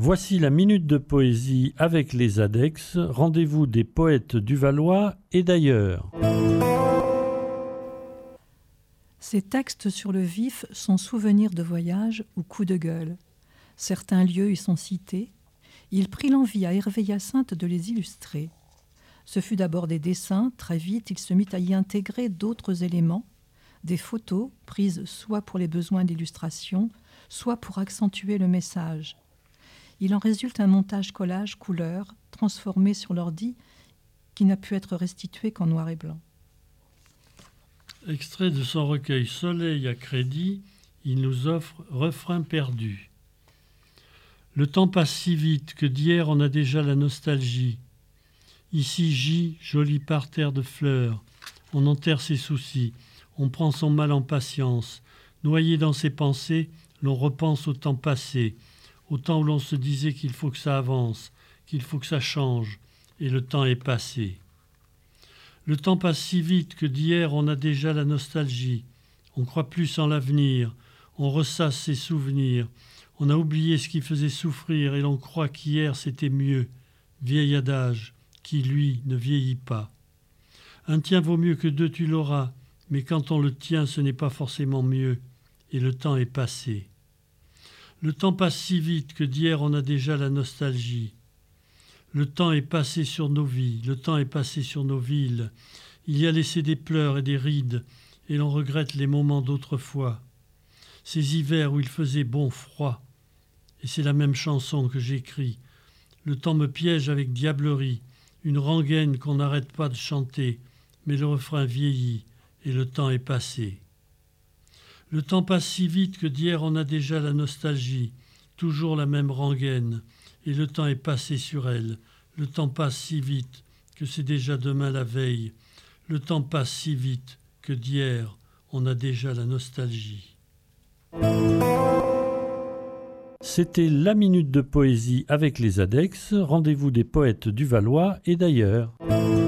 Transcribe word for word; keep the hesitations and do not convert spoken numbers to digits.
Voici la minute de poésie avec les Adex, rendez-vous des poètes du Valois et d'ailleurs. Ces textes sur le vif sont souvenirs de voyage ou coups de gueule. Certains lieux y sont cités. Il prit l'envie à Hervé Hyacinthe de les illustrer. Ce fut d'abord des dessins, très vite il se mit à y intégrer d'autres éléments, des photos prises soit pour les besoins d'illustration, soit pour accentuer le message. Il en résulte un montage-collage couleur, transformé sur l'ordi, qui n'a pu être restitué qu'en noir et blanc. Extrait de son recueil Soleil à crédit, il nous offre Refrain perdu. Le temps passe si vite que d'hier on a déjà la nostalgie. Ici gît, joli parterre de fleurs, on enterre ses soucis, on prend son mal en patience. Noyé dans ses pensées, l'on repense au temps passé, au temps où l'on se disait qu'il faut que ça avance, qu'il faut que ça change, et le temps est passé. Le temps passe si vite que d'hier on a déjà la nostalgie. On croit plus en l'avenir, on ressasse ses souvenirs. On a oublié ce qui faisait souffrir et l'on croit qu'hier c'était mieux. Vieil adage qui, lui, ne vieillit pas. Un tien vaut mieux que deux, tu l'auras, mais quand on le tient, ce n'est pas forcément mieux, et le temps est passé. Le temps passe si vite que d'hier on a déjà la nostalgie. Le temps est passé sur nos vies, le temps est passé sur nos villes. Il y a laissé des pleurs et des rides, et l'on regrette les moments d'autrefois. Ces hivers où il faisait bon froid. Et c'est la même chanson que j'écris. Le temps me piège avec diablerie, une rengaine qu'on n'arrête pas de chanter, mais le refrain vieillit, et le temps est passé. Le temps passe si vite que d'hier on a déjà la nostalgie, toujours la même rengaine, et le temps est passé sur elle. Le temps passe si vite que c'est déjà demain la veille. Le temps passe si vite que d'hier on a déjà la nostalgie. C'était la minute de poésie avec les Adex, rendez-vous des poètes du Valois et d'ailleurs.